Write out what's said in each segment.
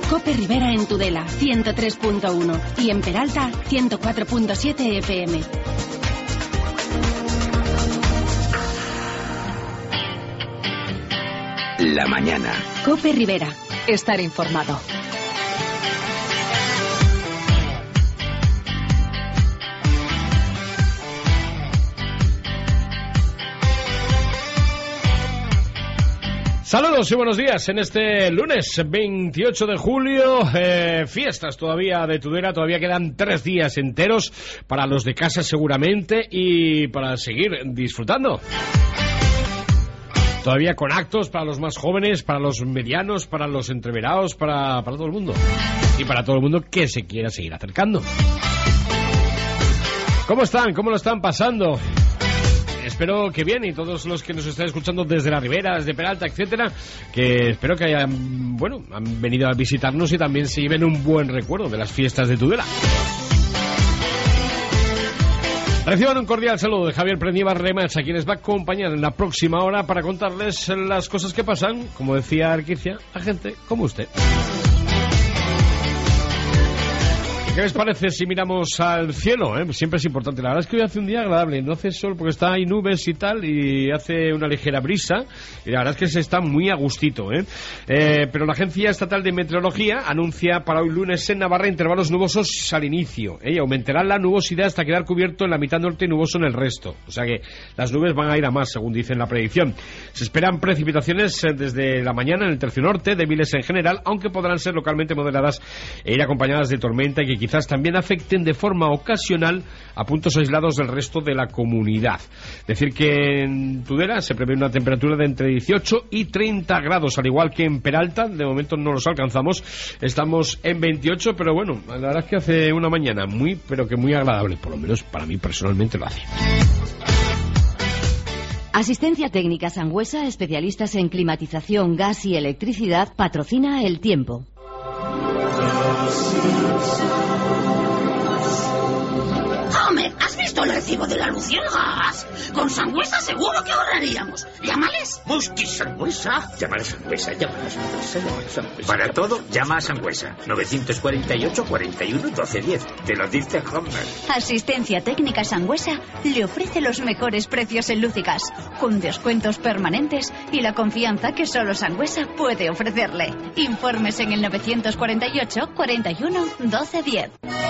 Cope Rivera en Tudela, 103.1 y en Peralta, 104.7 FM. La mañana. Cope Rivera. Estar informado. Saludos y buenos días en este lunes 28 de julio, fiestas todavía de Tudela, todavía quedan 3 días enteros para los de casa seguramente y para seguir disfrutando. Todavía con actos para los más jóvenes, para los medianos, para los entreverados, para todo el mundo. Y para todo el mundo que se quiera seguir acercando. ¿Cómo están? ¿Cómo lo están pasando? Espero que bien, y todos los que nos están escuchando desde la Ribera, desde Peralta, etcétera, que espero que han venido a visitarnos y también se lleven un buen recuerdo de las fiestas de Tudela. Reciban un cordial saludo de Javier Prendivar Remach, a quien les va a acompañar en la próxima hora para contarles las cosas que pasan, como decía Arquicia, a gente como usted. ¿Qué les parece si miramos al cielo? Siempre es importante. La verdad es que hoy hace un día agradable. No hace sol porque hay nubes y tal, y hace una ligera brisa. Y la verdad es que se está muy a gustito. Pero la Agencia Estatal de Meteorología anuncia para hoy lunes en Navarra intervalos nubosos al inicio. Y aumentará la nubosidad hasta quedar cubierto en la mitad norte y nuboso en el resto. O sea que las nubes van a ir a más, según dice en la predicción. Se esperan precipitaciones desde la mañana en el tercio norte, débiles en general, aunque podrán ser localmente moderadas e ir acompañadas de tormenta y que quizás también afecten de forma ocasional a puntos aislados del resto de la comunidad. Decir que en Tudela se prevé una temperatura de entre 18 y 30 grados, al igual que en Peralta. De momento no los alcanzamos, estamos en 28, pero bueno, la verdad es que hace una mañana muy, pero que muy agradable, por lo menos para mí personalmente lo hace. Asistencia Técnica Sangüesa, especialistas en climatización, gas y electricidad, patrocina El Tiempo. Homer, ¿has visto el recibo de la luz y el gas? Con Sangüesa seguro que ahorraríamos. Llámales. Musti Sangüesa. Llama a Sangüesa, llama a Sangüesa. Para todo, llama a Sangüesa. 948 41 12 10. Te lo dice Homer. Asistencia Técnica Sangüesa le ofrece los mejores precios en luz y gas, con descuentos permanentes y la confianza que solo Sangüesa puede ofrecerle. Informes en el 948 41 12 10.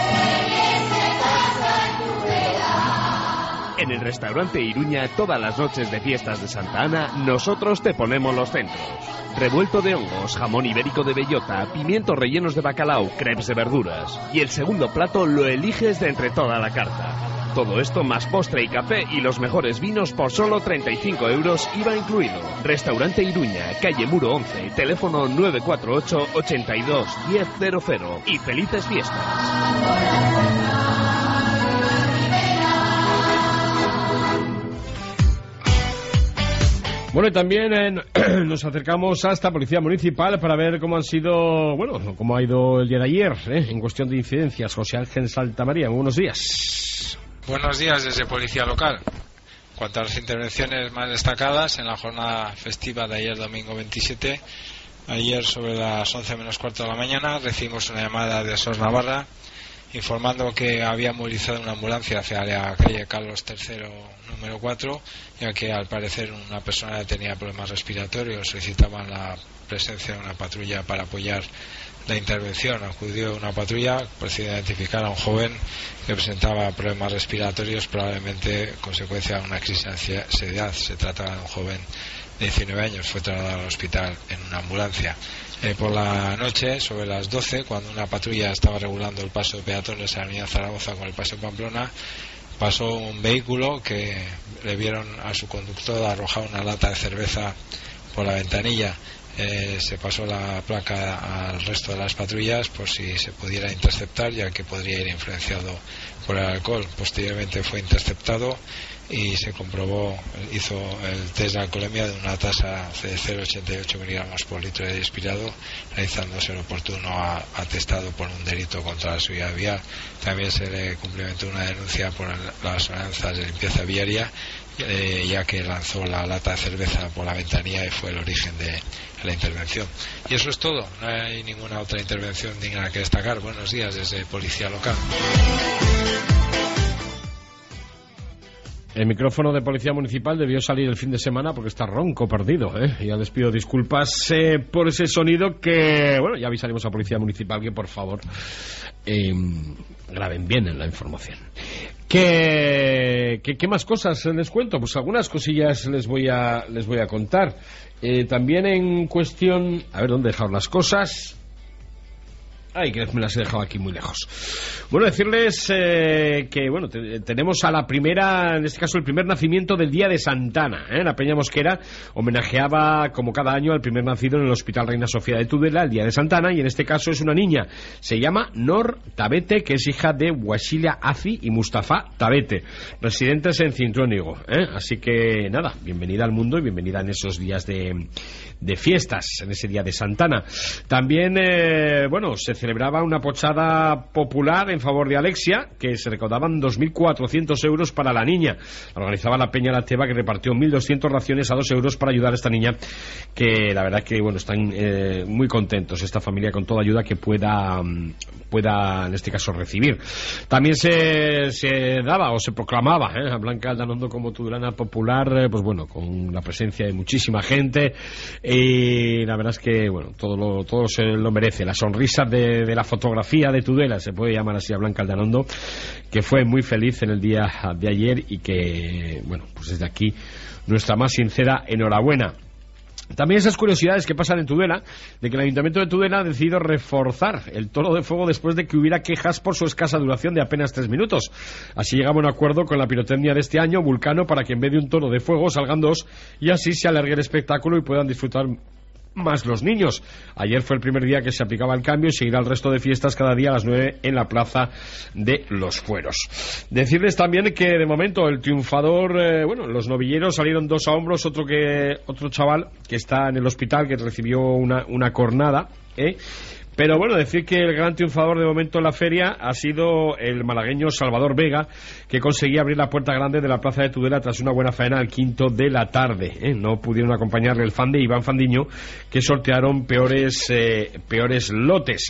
En el restaurante Iruña, todas las noches de fiestas de Santa Ana, nosotros te ponemos los centros. Revuelto de hongos, jamón ibérico de bellota, pimientos rellenos de bacalao, crepes de verduras. Y el segundo plato lo eliges de entre toda la carta. Todo esto más postre y café y los mejores vinos por solo 35 euros, IVA incluido. Restaurante Iruña, calle Muro 11, teléfono 948 82 1000. Y felices fiestas. Bueno, y también nos acercamos hasta Policía Municipal para ver cómo cómo ha ido el día de ayer, en cuestión de incidencias. José Ángel Santamaría, muy buenos días. Buenos días desde Policía Local. En cuanto a las intervenciones más destacadas, en la jornada festiva de ayer, domingo 27, ayer sobre las 11 menos cuarto de la mañana, recibimos una llamada de SOS Navarra informando que había movilizado una ambulancia hacia la calle Carlos III número 4, ya que al parecer una persona tenía problemas respiratorios, solicitaban la presencia de una patrulla para apoyar la intervención. Acudió una patrulla, procedió a identificar a un joven que presentaba problemas respiratorios, probablemente consecuencia de una crisis de ansiedad. Se trataba de un joven de 19 años, fue trasladado al hospital en una ambulancia. Por la noche, sobre las 12, cuando una patrulla estaba regulando el paso de peatones en la avenida Zaragoza con el paso de Pamplona, pasó un vehículo que le vieron a su conductor arrojar una lata de cerveza por la ventanilla. Se pasó la placa al resto de las patrullas por si se pudiera interceptar, ya que podría ir influenciado por el alcohol. Posteriormente fue interceptado y se comprobó, hizo el test de alcoholemia de una tasa de 0,88 miligramos por litro de expirado, realizándose el oportuno atestado por un delito contra la seguridad vial. También se le cumplimentó una denuncia por las ordenanzas de limpieza viaria ya que lanzó la lata de cerveza por la ventanilla y fue el origen de la intervención. Y eso es todo, no hay ninguna otra intervención digna que destacar. Buenos días desde Policía Local. El micrófono de Policía Municipal debió salir el fin de semana porque está ronco, perdido, ¿eh? Ya les pido disculpas por ese sonido que... Bueno, ya avisaremos a Policía Municipal que, por favor, graben bien en la información. ¿Qué más cosas les cuento? Pues algunas cosillas les voy a contar. También en cuestión... A ver, ¿dónde he dejado las cosas? Ay, que me las he dejado aquí muy lejos. Bueno, decirles que bueno, tenemos a la primera, en este caso el primer nacimiento del Día de Santana, ¿eh? La Peña Mosquera homenajeaba como cada año al primer nacido en el Hospital Reina Sofía de Tudela, el Día de Santana, y en este caso es una niña. Se llama Nor Tabete, que es hija de Wasilia Azi y Mustafa Tabete, residentes en Cintrónigo, ¿eh? Así que nada, bienvenida al mundo y bienvenida en esos días de fiestas, en ese Día de Santana. También, bueno, se celebraba una pochada popular en favor de Alexia, que se recaudaban 2.400 euros para la niña. Organizaba la Peña La Teba, que repartió 1.200 raciones a 2 euros para ayudar a esta niña, que la verdad que bueno, están muy contentos esta familia con toda ayuda que pueda en este caso recibir. También se daba o se proclamaba a Blanca Aldanondo como tudulana popular, pues bueno, con la presencia de muchísima gente, y la verdad es que bueno, todo se lo merece. La sonrisa de la fotografía de Tudela, se puede llamar así, a Blanca Aldanondo, que fue muy feliz en el día de ayer y que bueno, pues desde aquí nuestra más sincera enhorabuena. También esas curiosidades que pasan en Tudela, de que el Ayuntamiento de Tudela ha decidido reforzar el toro de fuego después de que hubiera quejas por su escasa duración de apenas 3 minutos. Así llegamos a un acuerdo con la pirotecnia de este año, Vulcano, para que en vez de un toro de fuego salgan 2 y así se alargue el espectáculo y puedan disfrutar más los niños. Ayer fue el primer día que se aplicaba el cambio y seguirá el resto de fiestas cada día a las 9 en la Plaza de los Fueros. Decirles también que de momento el triunfador, bueno, los novilleros salieron 2 a hombros, otro chaval que está en el hospital, que recibió una cornada, Pero bueno, decir que el gran triunfador de momento en la feria ha sido el malagueño Salvador Vega, que conseguía abrir la puerta grande de la Plaza de Tudela tras una buena faena al 5 de la tarde. No pudieron acompañarle el fan de Iván Fandiño, que sortearon peores lotes.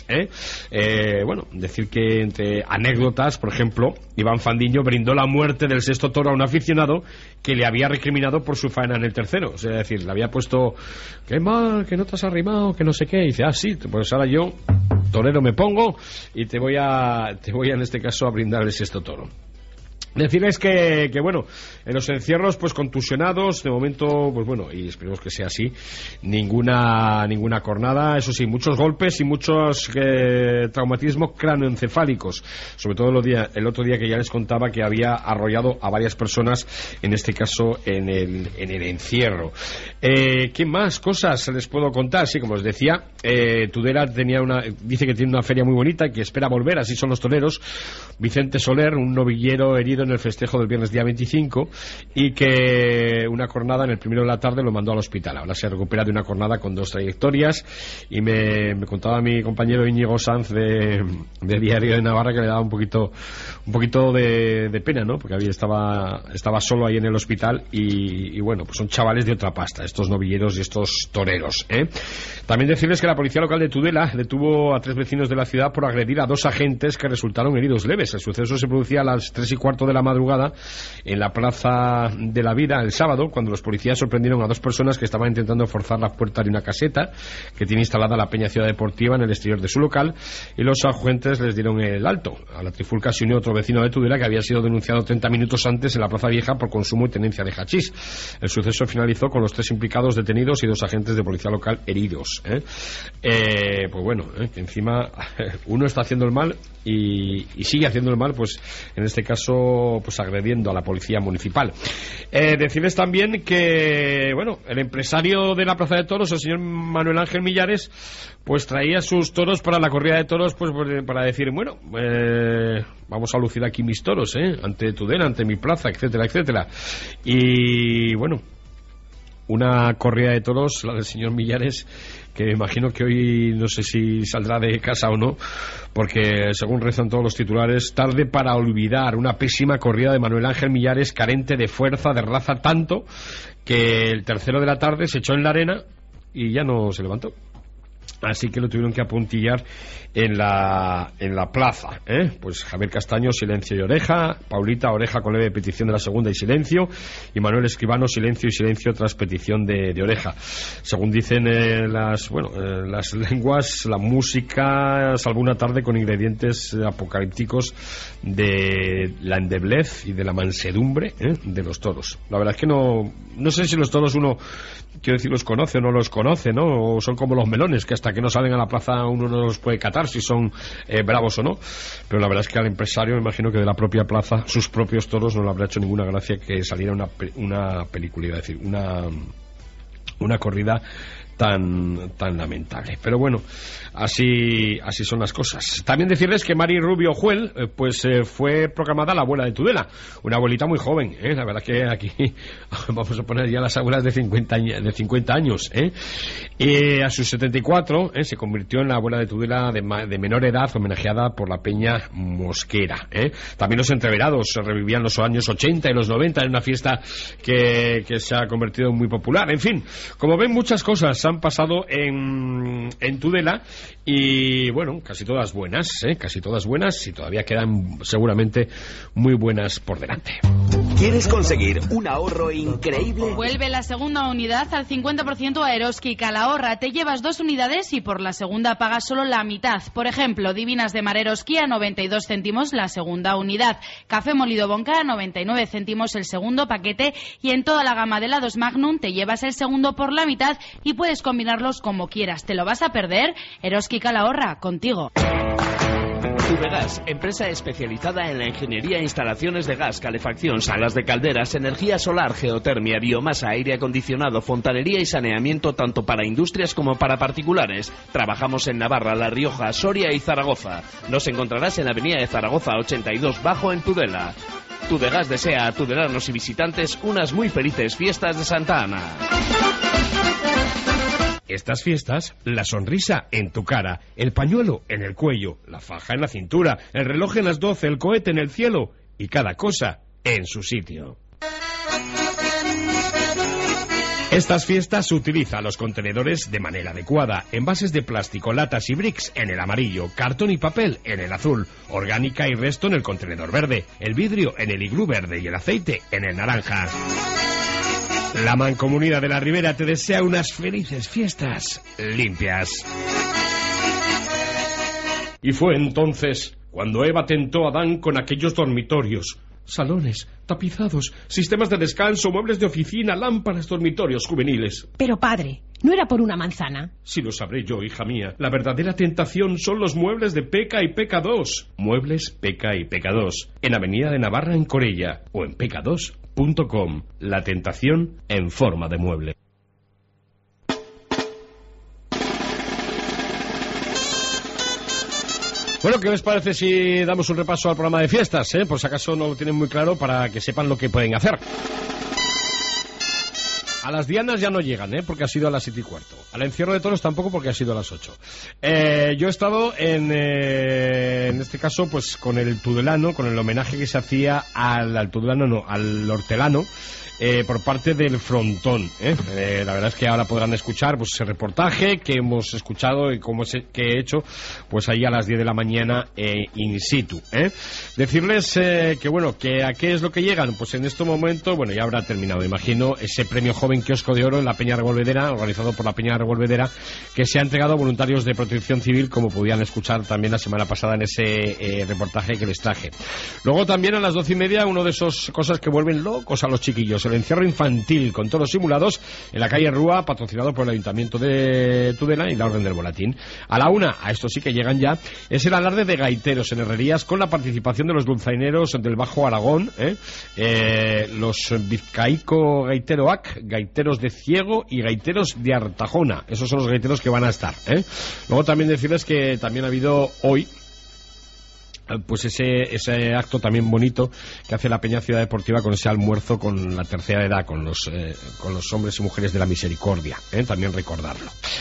Bueno, decir que entre anécdotas, por ejemplo, Iván Fandiño brindó la muerte del 6º toro a un aficionado que le había recriminado por su faena en el 3º. O sea, es decir, le había puesto, qué mal, que no te has arrimado, que no sé qué. Y dice, sí, pues ahora yo, torero, me pongo y te voy a en este caso a brindar el 6º toro. Decirles que bueno, en los encierros pues contusionados, de momento pues bueno, y esperemos que sea así, ninguna cornada, eso sí, muchos golpes y muchos traumatismos cráneoencefálicos, sobre todo el otro día que ya les contaba que había arrollado a varias personas, en este caso en el encierro. ¿Qué más cosas les puedo contar? Sí, como les decía, Tudela dice que tiene una feria muy bonita y que espera volver, así son los toreros. Vicente Soler, un novillero herido en el festejo del viernes día 25, y que una cornada en el 1 de la tarde lo mandó al hospital. Ahora se recupera de una cornada con 2 trayectorias, y me contaba mi compañero Íñigo Sanz de Diario de Navarra que le daba un poquito de pena, ¿no? Porque estaba solo ahí en el hospital y bueno, pues son chavales de otra pasta, estos novilleros y estos toreros, También decirles que la policía local de Tudela detuvo a 3 vecinos de la ciudad por agredir a 2 agentes que resultaron heridos leves. El suceso se producía a las 3:15 de la madrugada en la Plaza de la Vida el sábado, cuando los policías sorprendieron a 2 personas que estaban intentando forzar la puerta de una caseta que tiene instalada la Peña Ciudad Deportiva en el exterior de su local, y los agentes les dieron el alto. A la trifulca se unió otro vecino de Tudela que había sido denunciado 30 minutos antes en la Plaza Vieja por consumo y tenencia de hachís. El suceso finalizó con los 3 implicados detenidos y 2 agentes de policía local heridos. Pues bueno, que encima uno está haciendo el mal y sigue haciendo el mal, pues en este caso pues agrediendo a la policía municipal. Decirles también que bueno, el empresario de la Plaza de Toros, el señor Manuel Ángel Millares, pues traía sus toros para la corrida de toros, pues para decir, bueno, vamos a lucir aquí mis toros, ante Tudela, ante mi plaza, etcétera, etcétera. Y bueno, una corrida de toros, la del señor Millares, que imagino que hoy no sé si saldrá de casa o no, porque según rezan todos los titulares, tarde para olvidar una pésima corrida de Manuel Ángel Millares, carente de fuerza, de raza, tanto que el tercero de la tarde se echó en la arena y ya no se levantó. Así que lo tuvieron que apuntillar en la plaza, ¿eh? Pues Javier Castaño, silencio y oreja. Paulita, oreja con leve petición de la segunda y silencio. Y Manuel Escribano, silencio y silencio tras petición de oreja. Según dicen las lenguas, la música salvó una tarde con ingredientes apocalípticos de la endeblez y de la mansedumbre, de los toros. La verdad es que no sé si los toros uno, quiero decir, los conoce o no los conoce, ¿no? O son como los melones, que hasta que no salen a la plaza uno no los puede catar si son bravos o no. Pero la verdad es que al empresario, me imagino que de la propia plaza, sus propios toros, no le habrá hecho ninguna gracia que saliera una película, iba a decir, una corrida tan lamentable. Pero bueno, así son las cosas. También decirles que Mari Rubio Juel fue proclamada la abuela de Tudela, una abuelita muy joven, la verdad que aquí vamos a poner ya las abuelas de 50 años, y a sus 74 se convirtió en la abuela de Tudela de menor edad, homenajeada por la Peña Mosquera. También los entreverados revivían los años 80 y los 90 en una fiesta que se ha convertido en muy popular. En fin, como ven, muchas cosas han pasado en Tudela y bueno, casi todas buenas, y todavía quedan seguramente muy buenas por delante. ¿Quieres conseguir un ahorro increíble? Vuelve la segunda unidad al 50% a Eroski y Calahorra. Te llevas 2 unidades y por la segunda pagas solo la mitad. Por ejemplo, Divinas de Mar Eroski a 92 céntimos la segunda unidad. Café molido Bonca a 99 céntimos el segundo paquete. Y en toda la gama de helados Magnum te llevas el segundo por la mitad y puedes combinarlos como quieras. ¿Te lo vas a perder? Eroski y Calahorra, contigo. Tubegas, empresa especializada en la ingeniería e instalaciones de gas, calefacción, salas de calderas, energía solar, geotermia, biomasa, aire acondicionado, fontanería y saneamiento tanto para industrias como para particulares. Trabajamos en Navarra, La Rioja, Soria y Zaragoza. Nos encontrarás en la avenida de Zaragoza 82 Bajo en Tudela. Tubegas desea a tudelanos y visitantes unas muy felices fiestas de Santa Ana. Estas fiestas, la sonrisa en tu cara, el pañuelo en el cuello, la faja en la cintura, el reloj en las 12, el cohete en el cielo y cada cosa en su sitio. Estas fiestas utiliza los contenedores de manera adecuada, envases de plástico, latas y bricks en el amarillo, cartón y papel en el azul, orgánica y resto en el contenedor verde, el vidrio en el iglú verde y el aceite en el naranja. La Mancomunidad de la Ribera te desea unas felices fiestas limpias. Y fue entonces cuando Eva tentó a Adán con aquellos dormitorios, salones, tapizados, sistemas de descanso, muebles de oficina, lámparas, dormitorios juveniles. Pero padre, ¿no era por una manzana? Si lo sabré yo, hija mía. La verdadera tentación son los muebles de Peca y Peca 2. Muebles Peca y Peca 2. En Avenida de Navarra en Corella o en peca2.com. La tentación en forma de mueble. Bueno, ¿qué les parece si damos un repaso al programa de fiestas? Por si acaso no lo tienen muy claro, para que sepan lo que pueden hacer. A las dianas ya no llegan, porque ha sido a las 7:15. Al encierro de toros tampoco, porque ha sido a las 8. Yo he estado en este caso, pues con el tudelano, con el homenaje que se hacía al hortelano, por parte del Frontón. La verdad es que ahora podrán escuchar pues ese reportaje que hemos escuchado y que he hecho pues ahí a las 10 de la mañana in situ. Decirles que bueno, que a qué es lo que llegan. Pues en este momento, bueno, ya habrá terminado, imagino, ese premio Joven Kiosco de Oro en la Peña Revolvedera, organizado por la Peña Revolvedera, que se ha entregado a voluntarios de Protección Civil, como podían escuchar también la semana pasada en ese reportaje que les traje. Luego también a las 12:30, uno de esos cosas que vuelven locos a los chiquillos, el encierro infantil con toros simulados en la calle Rúa, patrocinado por el Ayuntamiento de Tudela y la Orden del Volatín. A la 1, a esto sí que llegan ya, es el alarde de gaiteros en Herrerías, con la participación de los dulzaineros del Bajo Aragón, los Vizcaico Gaiteroac, gaiteros de Ciego y gaiteros de Artajona. Esos son los gaiteros que van a estar. Luego también decirles que también ha habido hoy pues ese acto también bonito que hace la Peña Ciudad Deportiva con ese almuerzo con la tercera edad, con los hombres y mujeres de la misericordia, también recordarlo.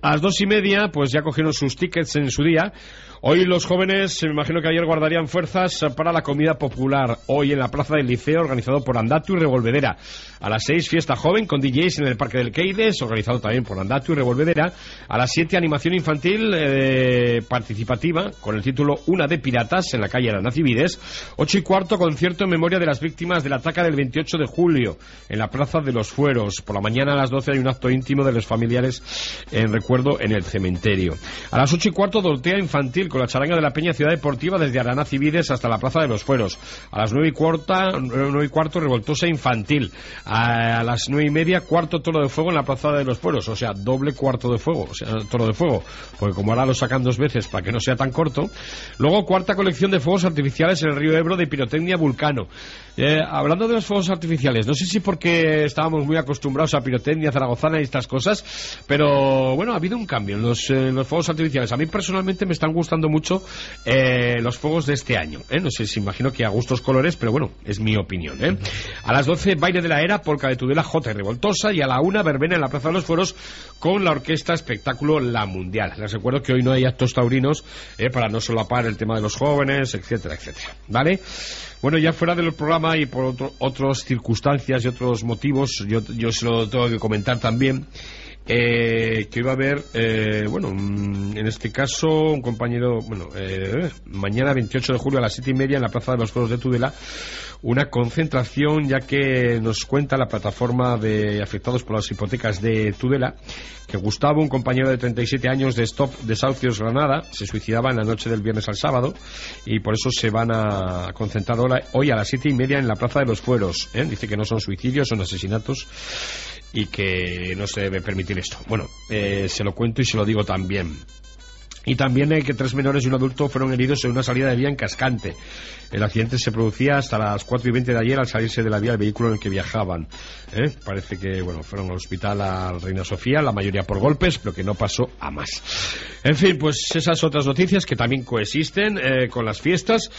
a las 2:30, pues ya cogieron sus tickets en su día. Hoy los jóvenes, me imagino que ayer guardarían fuerzas para la comida popular. Hoy en la Plaza del Liceo, organizado por Andatu y Revolvedera. A las 6, fiesta joven con DJs en el Parque del Queides, organizado también por Andatu y Revolvedera. A las 7, animación infantil participativa, con el título Una de Piratas, en la calle Aranacibides. 8:15, concierto en memoria de las víctimas del ataque del 28 de julio, en la Plaza de los Fueros. Por la mañana a las 12 hay un acto íntimo de los familiares en recuerdo en el cementerio. A las 8:15, doltea infantil con la charanga de la Peña Ciudad Deportiva desde Aranacibides hasta la Plaza de los Fueros. A las 9:15, revoltosa infantil. A las 9:30, cuarto toro de fuego en la Plaza de los Fueros, o sea, doble cuarto de fuego, o sea, toro de fuego, porque como ahora lo sacan 2 veces para que no sea tan corto. Luego, cuarta colección de fuegos artificiales en el río Ebro de pirotecnia Vulcano. Hablando de los fuegos artificiales, no sé si porque estábamos muy acostumbrados a pirotecnia zaragozana y estas cosas, pero bueno, ha habido un cambio en los fuegos artificiales. A mí personalmente me están gustando mucho los fuegos de este año, no sé si imagino que a gustos colores, pero bueno, es mi opinión. A las 12, baile de la era, polka de Tudela, Jota y Revoltosa, y a la 1, verbena en la Plaza de los Fueros con la orquesta espectáculo La Mundial. Les recuerdo que hoy no hay actos taurinos para no solapar el tema de los jóvenes, etcétera, etcétera, ¿vale? Bueno, ya fuera del programa y por otras circunstancias y otros motivos, yo se lo tengo que comentar también. Que iba a haber, en este caso, un compañero, mañana 28 de julio a las 7:30 en la Plaza de los Fueros de Tudela, una concentración, ya que nos cuenta la plataforma de afectados por las hipotecas de Tudela, que Gustavo, un compañero de 37 años de Stop Desahucios Granada, se suicidaba en la noche del viernes al sábado, y por eso se van a concentrar hoy a las 7:30 en la Plaza de los Fueros. Dice que no son suicidios, son asesinatos, y que no se debe permitir esto. Bueno, se lo cuento y se lo digo también. Y también que 3 menores y un adulto fueron heridos en una salida de vía en Cascante. El accidente se producía hasta las 4:20 de ayer al salirse de la vía el vehículo en el que viajaban. Parece que fueron al hospital a Reina Sofía, la mayoría por golpes, pero que no pasó a más. En fin, pues esas otras noticias que también coexisten con las fiestas.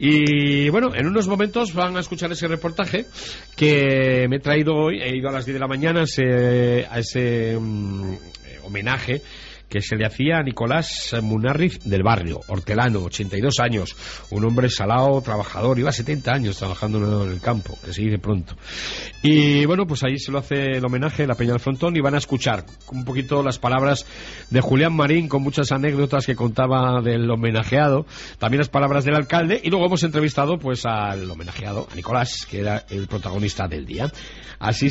Y bueno, en unos momentos van a escuchar ese reportaje que me he traído hoy. He ido a las 10 de la mañana a ese homenaje que se le hacía a Nicolás Munarriz del Barrio, hortelano, 82 años, un hombre salado, trabajador, iba 70 años trabajando en el campo, que se dice pronto. Y bueno, pues ahí se lo hace el homenaje de la Peña del Frontón, y van a escuchar un poquito las palabras de Julián Marín, con muchas anécdotas que contaba del homenajeado, también las palabras del alcalde, y luego hemos entrevistado pues al homenajeado, a Nicolás, que era el protagonista del día. Así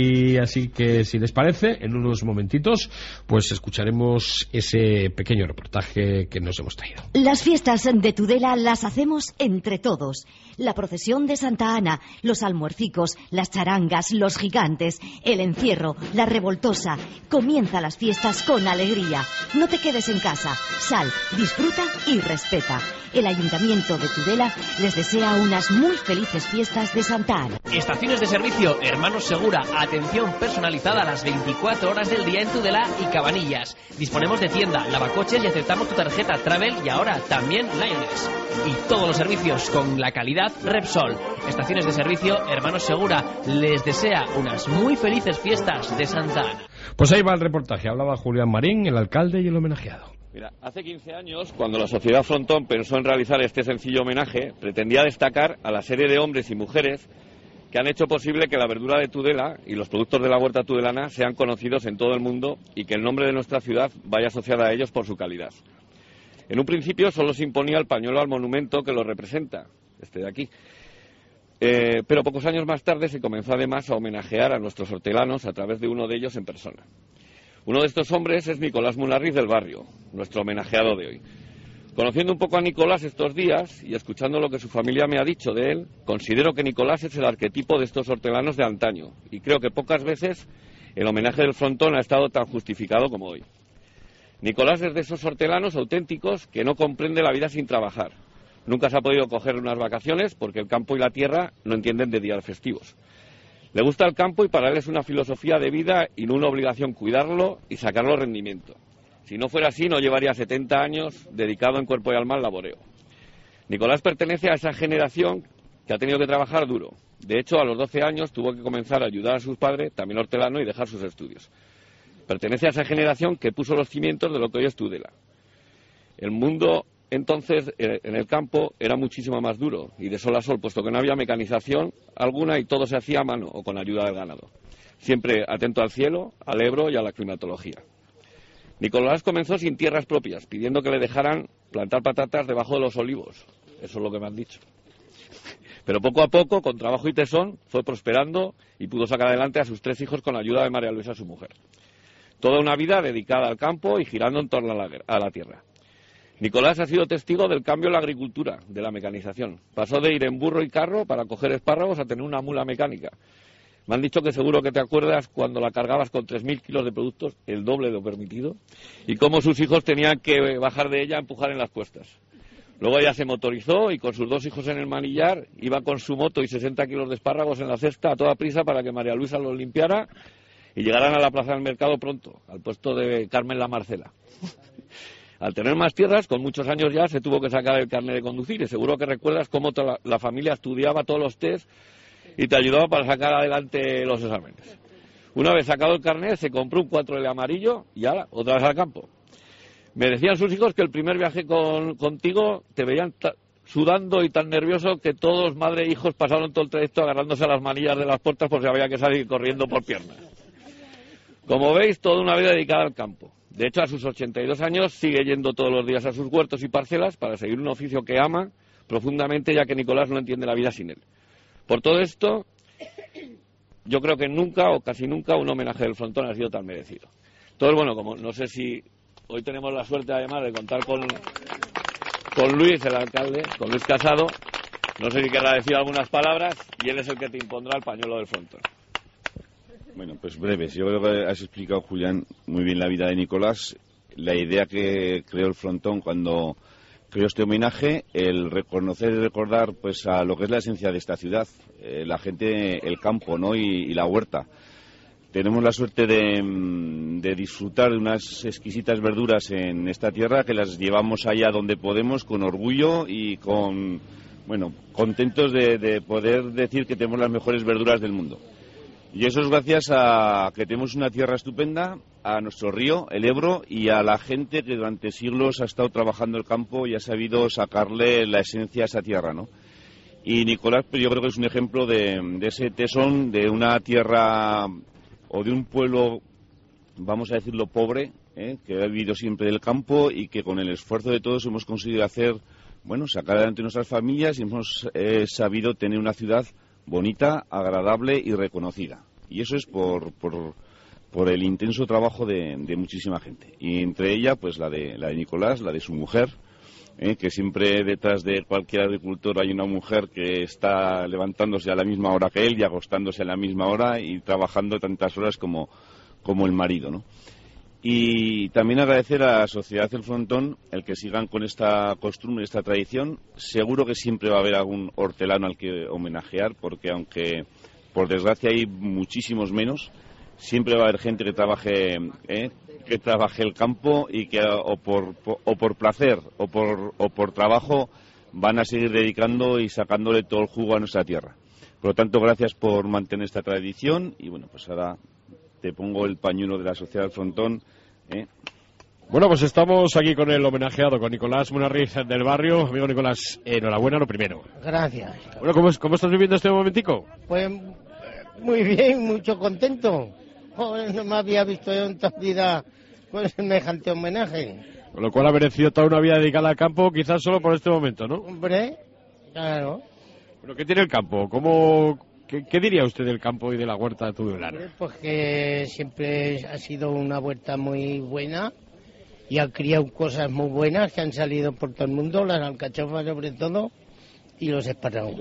que si les parece, en unos momentitos pues escucharemos ese pequeño reportaje que nos hemos traído. Las fiestas de Tudela las hacemos entre todos. La procesión de Santa Ana, los almuercicos, las charangas, los gigantes, el encierro, la revoltosa. Comienza las fiestas con alegría. No te quedes en casa. Sal, disfruta y respeta. El Ayuntamiento de Tudela les desea unas muy felices fiestas de Santa Ana. Estaciones de servicio Hermanos Segura. Atención personalizada a las 24 horas del día en Tudela y Cabanillas. Disponemos de tienda, lavacoches y aceptamos tu tarjeta Travel y ahora también Lioness. Y todos los servicios con la calidad Repsol. Estaciones de servicio Hermanos Segura les desea unas muy felices fiestas de Santa Ana. Pues ahí va el reportaje. Hablaba Julián Marín, el alcalde y el homenajeado. Mira, hace 15 años, cuando la Sociedad Frontón pensó en realizar este sencillo homenaje, pretendía destacar a la serie de hombres y mujeres que han hecho posible que la verdura de Tudela y los productos de la huerta tudelana sean conocidos en todo el mundo y que el nombre de nuestra ciudad vaya asociado a ellos por su calidad. En un principio solo se imponía el pañuelo al monumento que lo representa, este de aquí. Pero pocos años más tarde se comenzó además a homenajear a nuestros hortelanos a través de uno de ellos en persona. Uno de estos hombres es Nicolás Munarriz del Barrio, nuestro homenajeado de hoy. Conociendo un poco a Nicolás estos días y escuchando lo que su familia me ha dicho de él, considero que Nicolás es el arquetipo de estos hortelanos de antaño y creo que pocas veces el homenaje del Frontón ha estado tan justificado como hoy. Nicolás es de esos hortelanos auténticos que no comprende la vida sin trabajar. Nunca se ha podido coger unas vacaciones porque el campo y la tierra no entienden de días festivos. Le gusta el campo y para él es una filosofía de vida y no una obligación cuidarlo y sacarlo rendimiento. Si no fuera así, no llevaría 70 años dedicado en cuerpo y alma al laboreo. Nicolás pertenece a esa generación que ha tenido que trabajar duro. De hecho, a los 12 años tuvo que comenzar a ayudar a sus padres, también hortelano, y dejar sus estudios. Pertenece a esa generación que puso los cimientos de lo que hoy es Tudela. El mundo entonces en el campo era muchísimo más duro y de sol a sol, puesto que no había mecanización alguna y todo se hacía a mano o con ayuda del ganado. Siempre atento al cielo, al Ebro y a la climatología. Nicolás comenzó sin tierras propias, pidiendo que le dejaran plantar patatas debajo de los olivos. Eso es lo que me han dicho. Pero poco a poco, con trabajo y tesón, fue prosperando y pudo sacar adelante a sus 3 hijos con la ayuda de María Luisa, su mujer. Toda una vida dedicada al campo y girando en torno a la tierra. Nicolás ha sido testigo del cambio en la agricultura, de la mecanización. Pasó de ir en burro y carro para coger espárragos a tener una mula mecánica. Me han dicho que seguro que te acuerdas cuando la cargabas con 3.000 kilos de productos, el doble de lo permitido, y cómo sus hijos tenían que bajar de ella a empujar en las cuestas. Luego ella se motorizó y con sus 2 hijos en el manillar iba con su moto y 60 kilos de espárragos en la cesta a toda prisa para que María Luisa los limpiara y llegaran a la plaza del mercado pronto, al puesto de Carmen la Marcela. Al tener más tierras, con muchos años ya, se tuvo que sacar el carnet de conducir y seguro que recuerdas cómo la familia estudiaba todos los test y te ayudaba para sacar adelante los exámenes. Una vez sacado el carnet, se compró un 4L amarillo y ahora, otra vez al campo. Me decían sus hijos que el primer viaje contigo te veían sudando y tan nervioso que todos, madre e hijos, pasaron todo el trayecto agarrándose a las manillas de las puertas por si había que salir corriendo por piernas. Como veis, toda una vida dedicada al campo. De hecho, a sus 82 años sigue yendo todos los días a sus huertos y parcelas para seguir un oficio que ama profundamente, ya que Nicolás no entiende la vida sin él. Por todo esto, yo creo que nunca o casi nunca un homenaje del Frontón ha sido tan merecido. Entonces, bueno, como no sé si hoy tenemos la suerte además de contar con Luis, el alcalde, con Luis Casado, no sé si querrá decir algunas palabras y él es el que te impondrá el pañuelo del Frontón. Bueno, pues breves. Yo creo que has explicado, Julián, muy bien la vida de Nicolás, la idea que creó el Frontón cuando creó este homenaje, el reconocer y recordar pues a lo que es la esencia de esta ciudad, la gente, el campo, ¿no? y la huerta. Tenemos la suerte de disfrutar de unas exquisitas verduras en esta tierra que las llevamos allá donde podemos con orgullo y contentos de poder decir que tenemos las mejores verduras del mundo. Y eso es gracias a que tenemos una tierra estupenda, a nuestro río, el Ebro, y a la gente que durante siglos ha estado trabajando el campo y ha sabido sacarle la esencia a esa tierra, ¿no? Y Nicolás, pues yo creo que es un ejemplo de ese tesón de una tierra o de un pueblo, vamos a decirlo, pobre, que ha vivido siempre del campo y que con el esfuerzo de todos hemos conseguido sacar adelante nuestras familias y hemos sabido tener una ciudad bonita, agradable y reconocida. Y eso es por el intenso trabajo de muchísima gente. Y entre ella, pues la de Nicolás, la de su mujer, que siempre detrás de cualquier agricultor hay una mujer que está levantándose a la misma hora que él y acostándose a la misma hora y trabajando tantas horas como el marido, ¿no? Y también agradecer a la Sociedad El Frontón el que sigan con esta costumbre, esta tradición. Seguro que siempre va a haber algún hortelano al que homenajear, porque aunque por desgracia hay muchísimos menos, siempre va a haber gente que trabaje el campo y que o por placer o por trabajo van a seguir dedicando y sacándole todo el jugo a nuestra tierra. Por lo tanto, gracias por mantener esta tradición y bueno, pues ahora te pongo el pañuelo de la Sociedad del Frontón. Bueno, pues estamos aquí con el homenajeado, con Nicolás Munarriz del barrio. Amigo Nicolás, enhorabuena lo primero. Gracias. Bueno, ¿cómo estás viviendo este momentico? Pues muy bien, mucho contento. Joder, no me había visto yo en toda vida con semejante homenaje. Con lo cual ha merecido toda una vida dedicada al campo, quizás solo por este momento, ¿no? Hombre, claro. ¿Pero qué tiene el campo? ¿Qué diría usted del campo y de la huerta tudelana? Pues que siempre ha sido una huerta muy buena y ha criado cosas muy buenas que han salido por todo el mundo, las alcachofas sobre todo y los espárragos.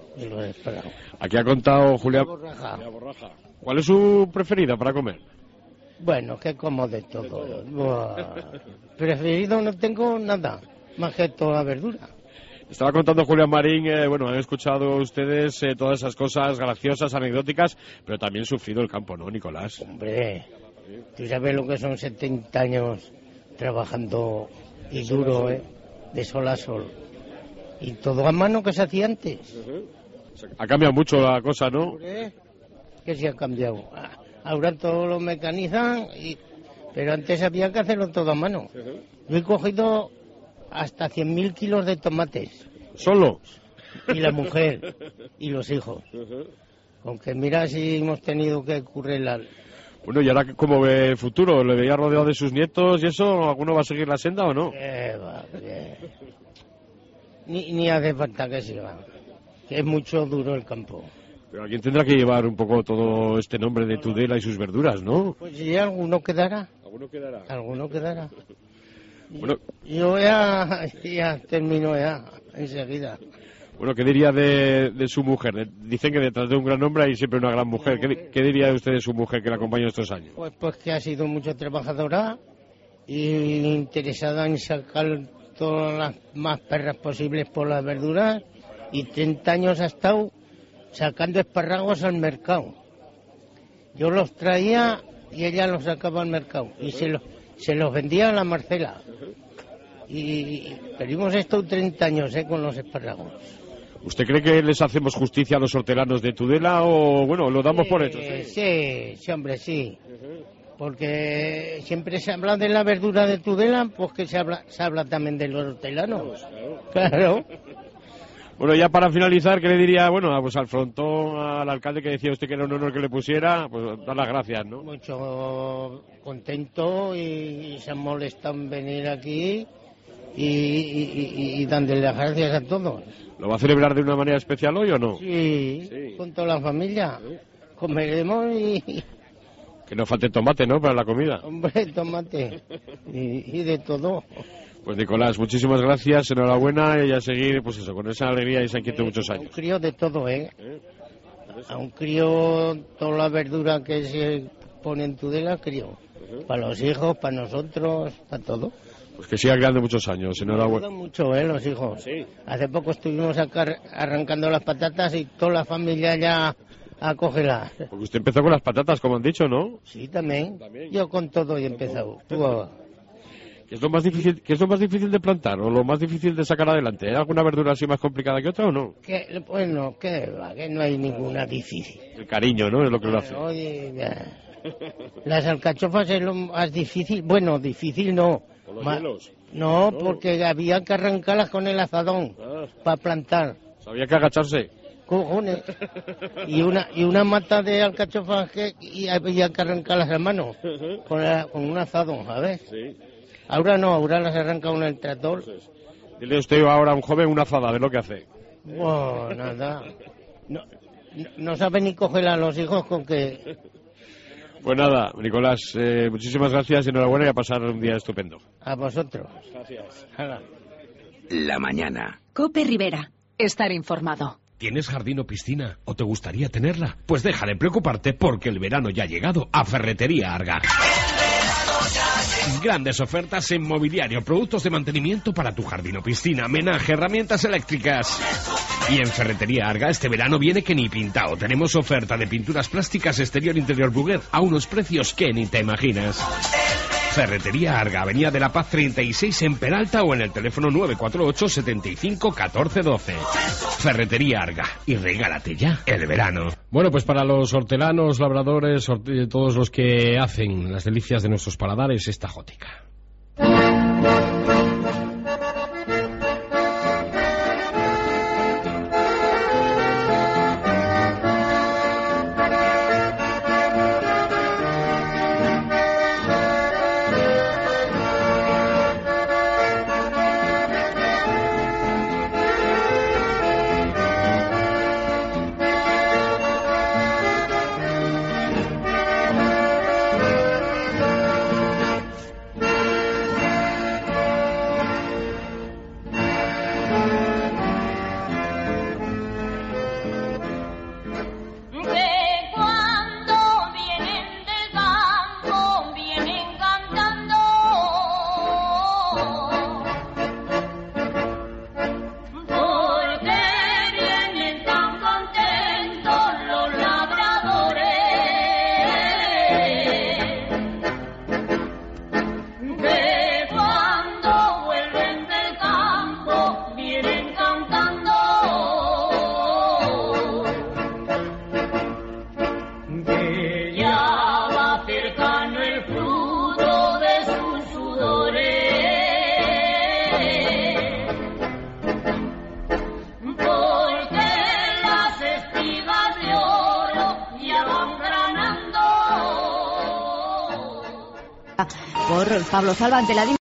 Aquí ha contado Julián Borraja. ¿Cuál es su preferida para comer? Bueno, que como de todo. Preferido no tengo nada, más que toda la verdura. Estaba contando Julián Marín, han escuchado ustedes todas esas cosas graciosas, anecdóticas, pero también sufrido el campo, ¿no, Nicolás? Hombre, tú sabes lo que son 70 años trabajando y duro, de sol a sol. Y todo a mano que se hacía antes. Ha cambiado mucho la cosa, ¿no? Hombre, que se ha cambiado. Ahora todo lo mecanizan y Pero antes había que hacerlo todo a mano. Yo he cogido hasta 100.000 kilos de tomates. ¿Solo? Y la mujer y los hijos. Aunque mira si hemos tenido que currelar. Bueno, ¿y ahora cómo ve el futuro? ¿Le veía rodeado de sus nietos y eso? ¿Alguno va a seguir la senda o no? Ni hace falta que siga. Que es mucho duro el campo. Pero alguien tendrá que llevar un poco todo este nombre de Tudela y sus verduras, ¿no? Pues sí, alguno quedará. ¿Alguno quedará? Bueno, yo ya termino enseguida. Bueno, ¿qué diría de su mujer? Dicen que detrás de un gran hombre hay siempre una gran mujer. ¿Qué diría usted de su mujer que la acompaña estos años? Pues que ha sido mucho trabajadora y interesada en sacar todas las más perras posibles por las verduras, y 30 años ha estado sacando espárragos al mercado. Yo los traía y ella los sacaba al mercado y se los vendía a la Marcela. Pero hemos estado 30 años con los espárragos. ¿Usted cree que les hacemos justicia a los hortelanos de Tudela o, bueno, lo damos por hecho? Sí, hombre, sí. Porque siempre se habla de la verdura de Tudela, pues que se habla también de los hortelanos. Claro. Bueno, ya para finalizar, ¿qué le diría, bueno, pues al frontón, al alcalde que decía usted que era un honor que le pusiera? Pues dar las gracias, ¿no? Mucho contento y se han molestado en venir aquí y dándole las gracias a todos. ¿Lo va a celebrar de una manera especial hoy o no? Sí. Con toda la familia. Comeremos y... Que no falte tomate, ¿no?, para la comida. Hombre, tomate y de todo. Pues Nicolás, muchísimas gracias, enhorabuena y a seguir, pues eso, con esa alegría y esa inquietud muchos años. Un crío de todo, A un crío, toda la verdura que se pone en Tudela, crío. Para los hijos, para nosotros, para todo. Pues que siga creando muchos años, enhorabuena. Me ayudan mucho, los hijos. Sí. Hace poco estuvimos arrancando las patatas y toda la familia ya a cogerlas. Porque usted empezó con las patatas, como han dicho, ¿no? Sí, también. Yo con todo he empezado. ¿Qué es lo más difícil de plantar o lo más difícil de sacar adelante? ¿Hay alguna verdura así más complicada que otra o no? Bueno, que no hay ninguna difícil. El cariño, ¿no?, es lo que lo hace. Oye, las alcachofas es lo más difícil. Bueno, difícil no. ¿Con los hielos? No, porque había que arrancarlas con el azadón para plantar. ¿Había que agacharse? Cojones. Y una mata de alcachofas y había que arrancarlas a mano con un azadón, ¿sabes? Sí. Ahora no, ahora las arranca uno en el tractor. Dile usted ahora a un joven una azada, de lo que hace. Bueno, nada. No sabe ni coger a los hijos con que... Pues nada, Nicolás, muchísimas gracias y enhorabuena y a pasar un día estupendo. A vosotros. Gracias. La mañana. COPE Rivera. Estar informado. ¿Tienes jardín o piscina o te gustaría tenerla? Pues deja de preocuparte porque el verano ya ha llegado a Ferretería Arga. Grandes ofertas en mobiliario, productos de mantenimiento para tu jardín o piscina, menaje, herramientas eléctricas. Y en Ferretería Arga este verano viene que ni pintado. Tenemos oferta de pinturas plásticas exterior-interior Buguet a unos precios que ni te imaginas. Ferretería Arga, Avenida de la Paz 36 en Peralta o en el teléfono 948 75 14 12. Ferretería Arga, y regálate ya el verano. Bueno, pues para los hortelanos, labradores, todos los que hacen las delicias de nuestros paladares, esta jótica. Ya va cercano el fruto por Pablo Salvante.